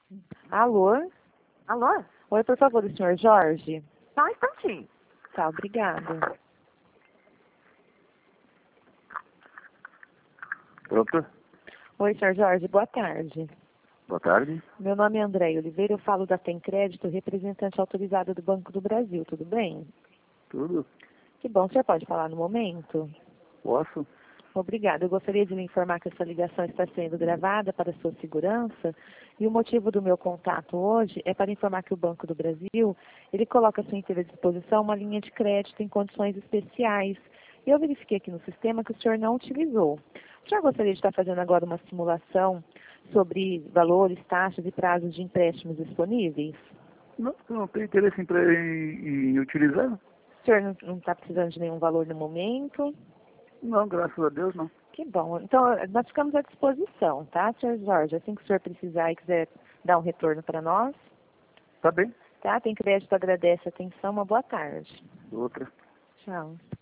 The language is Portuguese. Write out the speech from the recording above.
Alô? Alô? Oi, por favor, o senhor Jorge? Só um instantinho. Tá, obrigada. Pronto? Oi, senhor Jorge, boa tarde. Boa tarde. Meu nome é André Oliveira, eu falo da Tem Crédito, representante autorizada do Banco do Brasil, tudo bem? Tudo? Que bom, o senhor pode falar no momento? Posso? Obrigada. Eu gostaria de lhe informar que essa ligação está sendo gravada para sua segurança e o motivo do meu contato hoje é para informar que o Banco do Brasil, ele coloca à sua inteira disposição uma linha de crédito em condições especiais. E eu verifiquei aqui no sistema que o senhor não utilizou. O senhor gostaria de estar fazendo agora uma simulação sobre valores, taxas e prazos de empréstimos disponíveis? Não tenho interesse em utilizar? O senhor não está precisando de nenhum valor no momento? Não, graças a Deus não. Que bom. Então, nós ficamos à disposição, tá, senhor Jorge? Assim que o senhor precisar e quiser dar um retorno para nós, Tá bem. tá? Tem Crédito agradece a atenção. Uma boa tarde. Outra. Tchau.